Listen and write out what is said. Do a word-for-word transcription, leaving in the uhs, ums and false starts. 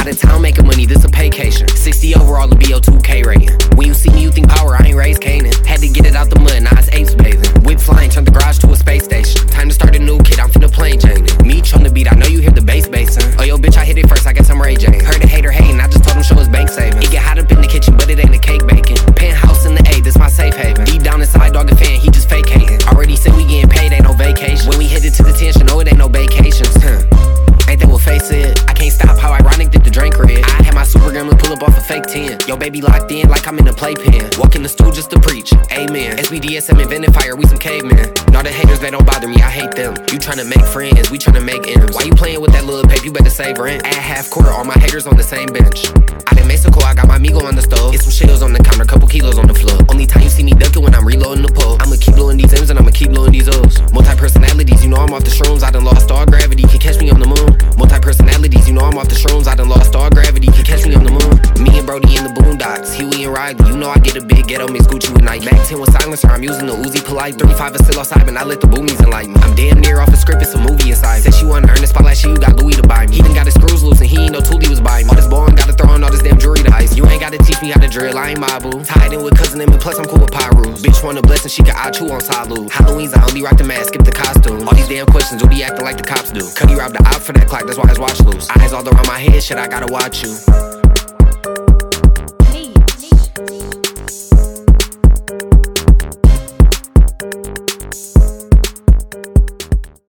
Out of town making money, this a paycation. sixty overall, the B O two K rating. When you see me, you think power, I ain't raised Canaan. Had to get it out the mud, now it's apes bathing. Whip flying, turned the garage to a space station. Time to start a new kid, I'm finna plain Jane. Meech on the beat, I know you hear the bass bassin'. Oh yo, bitch, I hit it first, I guess I'm Ray J. Heard a hater hating, I just told him show his bank savings. It get hot up in the kitchen, but it ain't a cake baking. Penthouse in the A, this my safe haven. Deep down inside, dog a fan, he just fake hating. Already said we getting paid, ain't no vacation. When we headed to the tension, no, it ain't no vacations. Huh. Ain't that what face it? I can't stop, how ironic that the drink red. I had my super gremlin pull up off a fake ten. Yo, baby locked in like I'm in a playpen. Walk in the stool just to preach, amen. S B D S M invented fire, we some cavemen. All the haters, they don't bother me, I hate them. You tryna make friends, we tryna make M's. Why you playing with that little pape, you better save rent. Add half quarter, all my haters on the same bench. Out in Mexico, I got my Migo on the stove. Get some shells on the counter, couple kilos on the floor. Only time you see me ducking when I'm reloading the pole. I'ma keep blowing these M's and I'ma keep blowing these O's. Multi-personalities, you know I'm off the shrooms. I done lost all gravity, can catch me on the moon. Multi-personalities, you know I'm off the shrooms. I done lost all gravity, can catch me on the moon. Me and Brody in the boondocks, Huey and Riley. You know I get a big ghetto mix Gucci with Nike. Mac ten with silencer, I'm using the Uzi polite. thirty-five is still outside, and I let the boomies enlighten me. I'm damn near off a script, it's a movie inside. Said she wanna earn the spotlight, she you got Louis to buy me. He done got his screws loose and he ain't no tool he was buying me. All this ballin', gotta throw on all this damn jewelry to ice. You ain't gotta teach me how to drill, I ain't my boo. Tied in with cousin and plus I'm cool with Pyrus. Bitch want a blessing, she got I chew on salute. Halloween's I only rock the mask, skip the costume. All these damn questions, do be acting like the cops do. Cuddy robbed the op for that clock, that's why his watch loose. Eyes all around my head, shit, I gotta watch you.